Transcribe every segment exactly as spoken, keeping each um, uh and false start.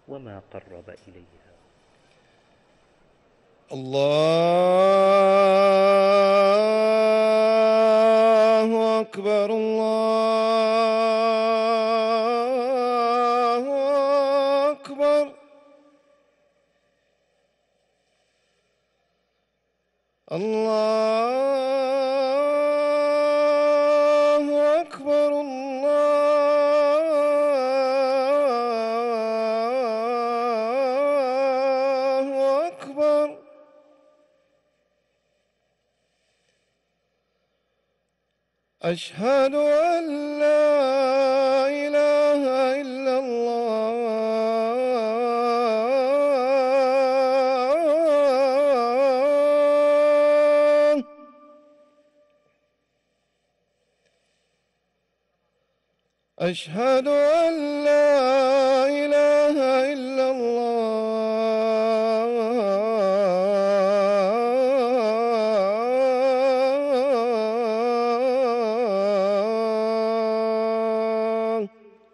وما قرب إليها. الله أكبر الله أكبر. الله أكبر الله أكبر. أشهد أن لا إله إلا الله. أشهد أن لا إله إلا الله.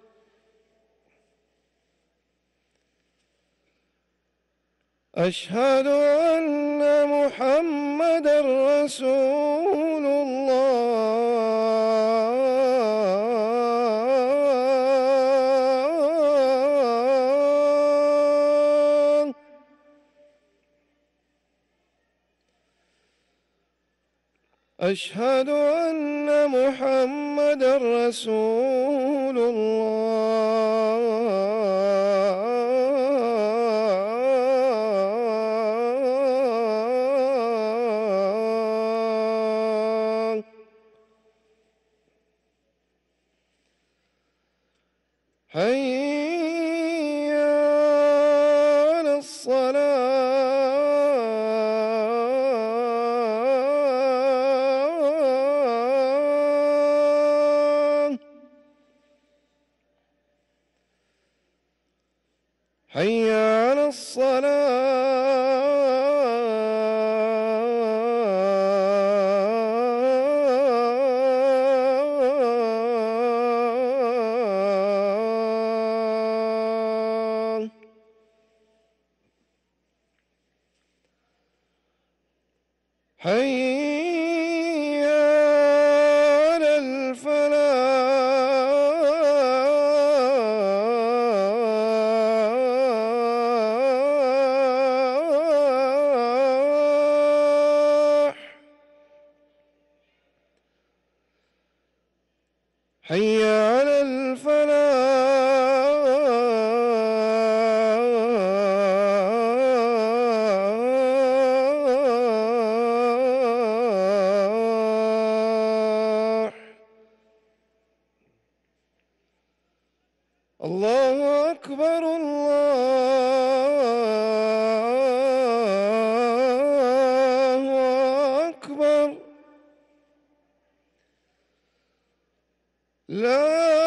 أشهد أن محمدًا رسول الله. أشهد أن محمدًا رسول الله. حي على الصلاة. حي على الصلاة. حي على الفلاح. حي على الفلاح. الله أكبر الله أكبر. لا